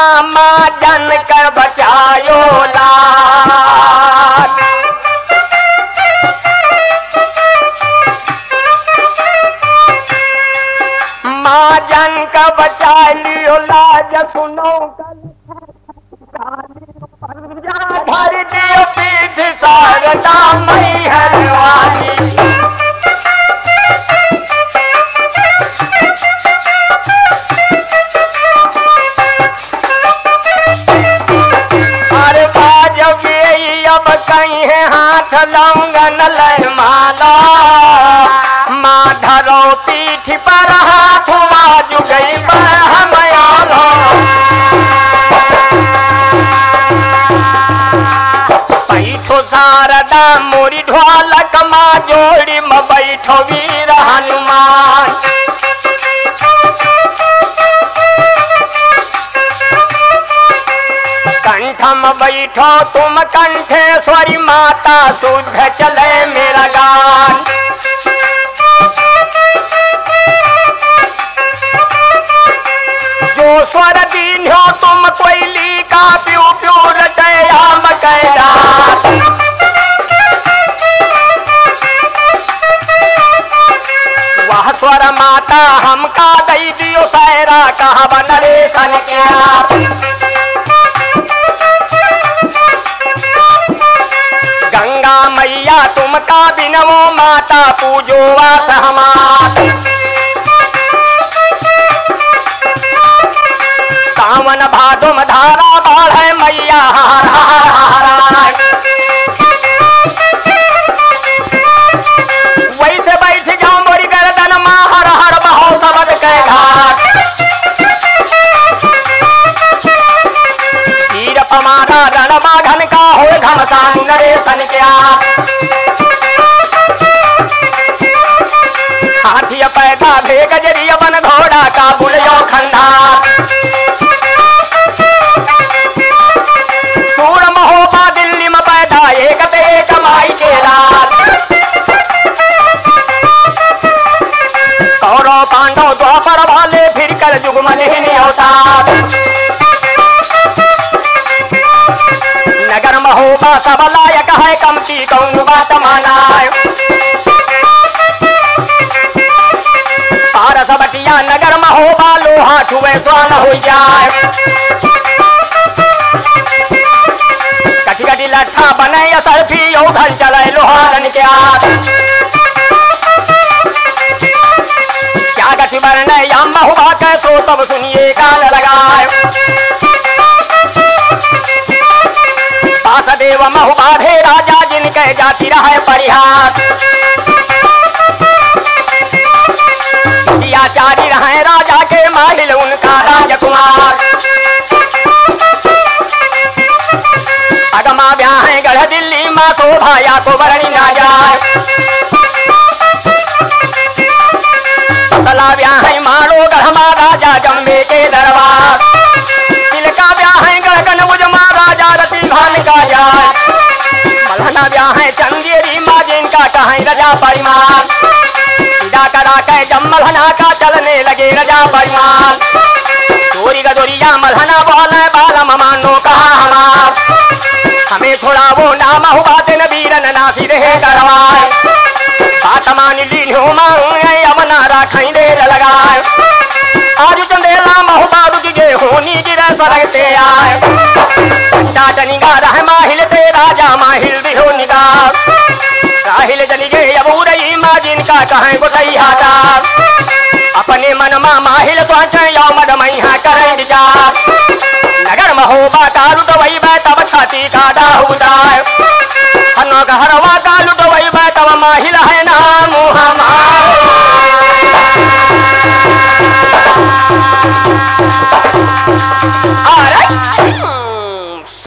माँ जन कर बचायो लाज। माँ जन का बचा लियो लाज सुनो भर दियो पीठ शारदा मैहर वाली। अरे बाजब यही अब कहीं है हाथ लौंगन लय माला। माँ धरो पीठ पर हाथ बाजू गई बहमयाला। बैठो शारदा मोरी ढोलक माँ जोड़ी में बैठो वीर हनुमान। कंठम बैठो तुम कंठेश्वरी माता शुद्ध चले मेरा गान। जो स्वर दीन्यो तुम कोयली का प्यू प्यू रटयाम कैरा। वह स्वर माता हमका दई दियो सायरा कहा बनरे सन क्या। गंगा मैया तुमका बिनवो माता पूजो असहमात। सावन भादो में धारा बाढ़ मैया हार हार हार। वैसे बैठ जाओ मोरी गर्दन माँ हर हर बहो सबद के घाट। तीर पमारा रण माघन का हो घमसान नरेशन क्या। हाथी पैदा भे गजरिया बन घोड़ा का बुलियो खंडा। सूर महोबा दिल्ली में पैदा एक ते कमाई के रात। कौरव पांडव द्वापर वाले फिर कर जुगमन ही नहीं होता। नगर महोबा सब लायक है कमती कौन बात माना। पारस बटिया नगर महोबा लोहा छुए स्वान हो जाए। कटी कटी लट्ठा बने सरफी उधर चले लोहारन के आग। क्या गति बरने या महुआ के तो तब सुनिए काल लगाए। वासुदेव महुबाधे राजा जिनके जाति रहे परिहार। आचार्य रहे राजा के माहिल उनका राजकुमार। अगमा ब्याह गढ़ दिल्ली माँ शोभा या को बरणी ना जाए। सला ब्याह मारो गढ़ राजा जम्बे के दरबार। तिलका ब्याह गढ़ मुझ माँ राजा रति भान का जाए। मलहना ब्याह चंदेरी माँ जिनका कहें रजा परिमाण। करा के जब मलहना का चलने लगे रजा परिमाण। चोरी गदोरिया मलहना बोले बालम मानो कहा हमार। हमें छोड़ा वो नाम हुआ दिन वीरन नासी रहे करवाए। बात मान ली नो मांगे अमना राखें देर लगाए। आज चंदेला महुबा रुक गे होनी गिरे सरगते आए। चाचनी गा रह माहिल ते राजा माहिल दिहो निगार। राहिल जनी गे अब रही माँ जिनका कहें गोटई हजार। अपने मन माँ माहिल सोचे यो मद मैया करें विचार। नगर महोबा का रुट वही तब